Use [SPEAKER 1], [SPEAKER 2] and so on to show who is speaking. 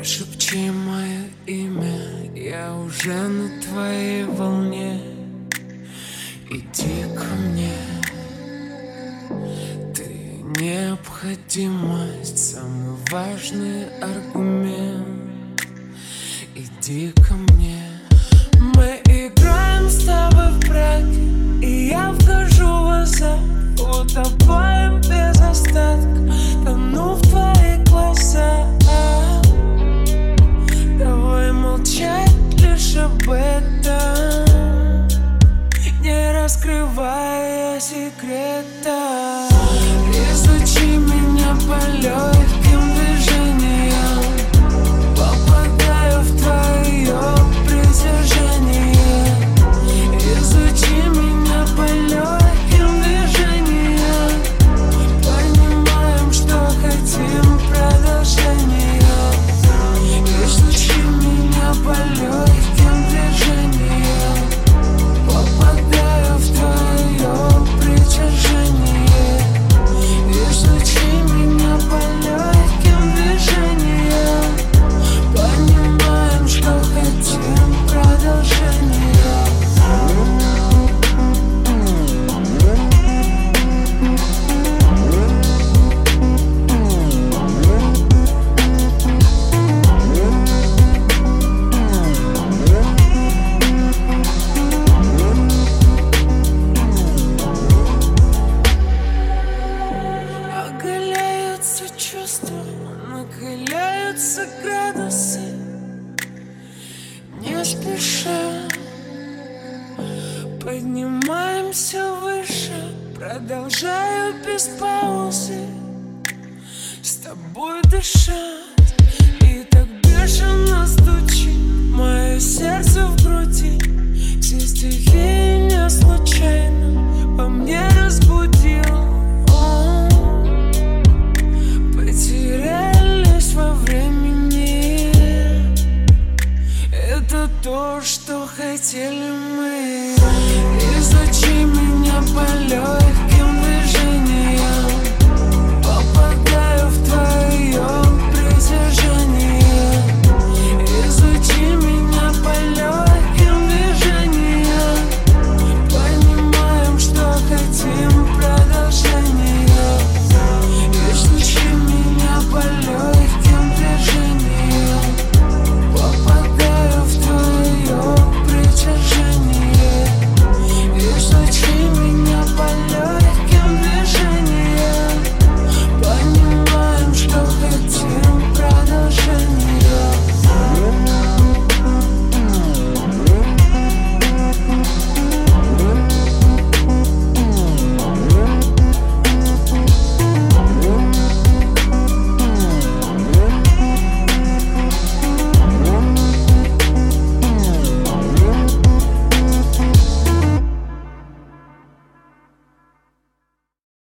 [SPEAKER 1] Прошепчи мое имя, я уже на твоей волне. Иди ко мне, ты необходимость, самый важный аргумент. Иди ко мне. Мы играем с тобой в браке, и я вхожу в азарт, утопаем без остатка, тону в твоих глазах. Давай молчать лишь об этом, не раскрывая секрета. Изучи меня по легким движениям, попадаю в твое притяжение. Изучи меня по легким движениям, понимаем, что хотим продолжения. Изучи меня по легким движениям, попадаю в твое притяжение. Изучи меня по легким движениям, понимаем, что хотим продолжения. Оголяются чувства, накаляются градусы, не спеша поднимаемся выше. Продолжаю без паузы с тобой дышать, и так бешено стучит мое сердце в груди. Все стихии не случайно во мне разбудить.